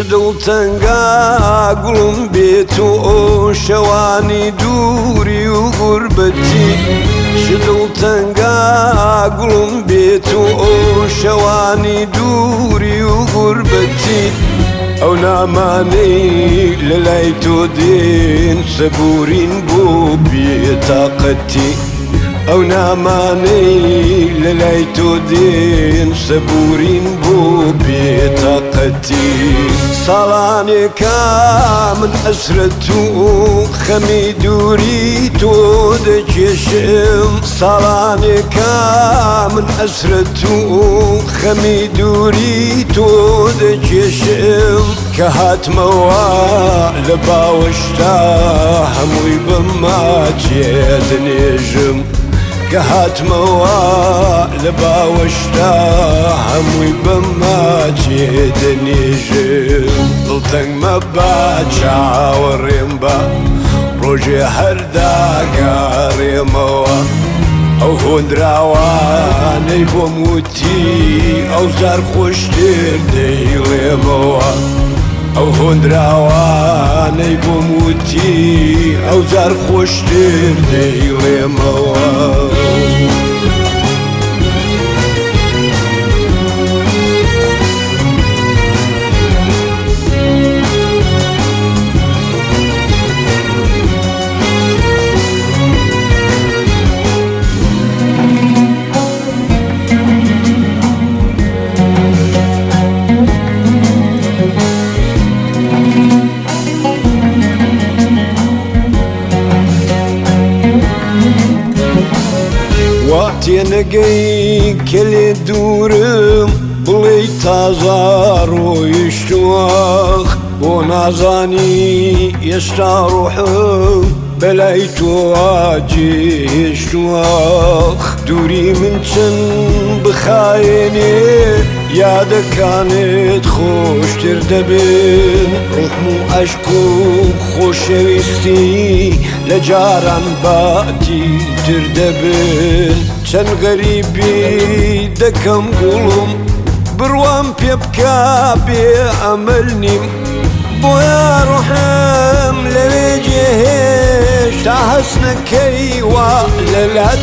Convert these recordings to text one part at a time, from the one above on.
دڵتەنگا گوڵم بێت و شەوانی دووری و غوربەتی دڵتەنگا گوڵم بێت و شەوانی دووری و غوربەتی ئەو نامانەی لە لای تۆ دێن سەبورین بۆ بێتاقەتی ئەو نامانەی لە لای تۆ دێن سەبورین بۆ بێتاقەتی ساڵانێکا من ئەسرەت و خەمی دووری تۆ دەکێشم ساڵانێکا من ئەسرەت و خەمی دووری تۆ دەکێشم کە هاتمەوە لە باوەشتا هەمووی بەماچێ دەنێژم کە هاتمەوە لە باوەشتا هەمووی بەماچێ دەنێژم دڵتەنگ مەبە چاوەڕێم بە ڕۆژێ هەرداگەڕێمەوە ئەو هۆندراوانەی بۆم وتی ئەو زار خۆشتر دەیڵێمەوە ئەو هۆندراوانەی بۆم وتی ئەو زار خۆشتر دەیڵێمەوە تێنەگەی کە لێ دوورم بڵێ تازە ڕۆیشتوەخ بۆ نازانی ئێستا ڕۆحم بەلای تۆ جێهێشتوەخ دووری من چەند بخایێنێ یادەکانت خۆشتر دەبن ڕحم و عەشق و خۆشەویستی لە جاران باتی تر دەبن چەند غەریبی دەکەم گوڵم بڕوام پێ بکە بێ ئەمەل نیم بۆیە ڕۆحم لەوێ جێهێش تا هەست نەکەیوە لەلات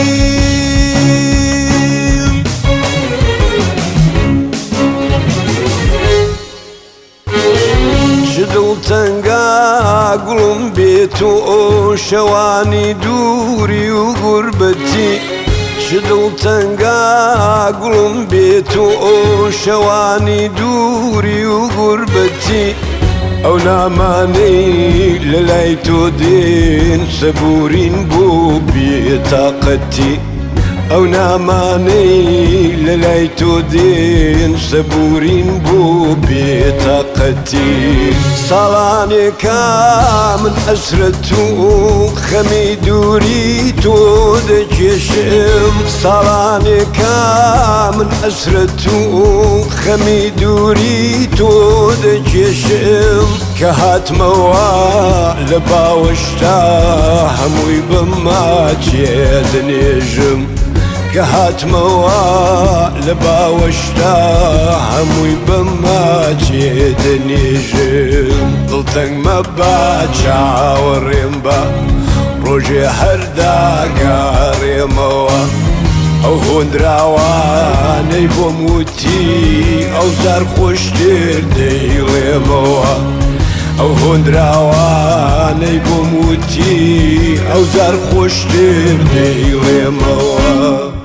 نیم دڵتەنگا گوڵم بێت و شەوانی دووری و غوربەتی دڵتەنگا گوڵم بێت و شەوانی دووری و غوربەتی ئەو نامانەی لە لای تۆ دێن سەبورین بۆ بێتاقەتی ئەو نامانەی لە لای تۆ دێن سەبورین بۆ بێتاقەتی ساڵانێکا من ئەسرەت و خەمی دووری تۆ دەکێشم ساڵانێکا من ئەسرەت و خەمی دووری تۆ دەکێشم کە هاتمەوە لە باوەشتا هەمووی بەماچێ دەنێژم کە هاتمەوە لە باوەشتا هەمووی بەماچێ دەنێژم دڵتەنگ مەبە چاوەڕێم بە ڕۆژێ هەرداگەڕێمەوە ئەو هۆندراوانەی بۆم وتی ئەو زار خۆشتر دەیڵێمەوە ئەو هۆندراوانەی بۆم وتی ئەو زار خۆشتر دەیڵێمەوە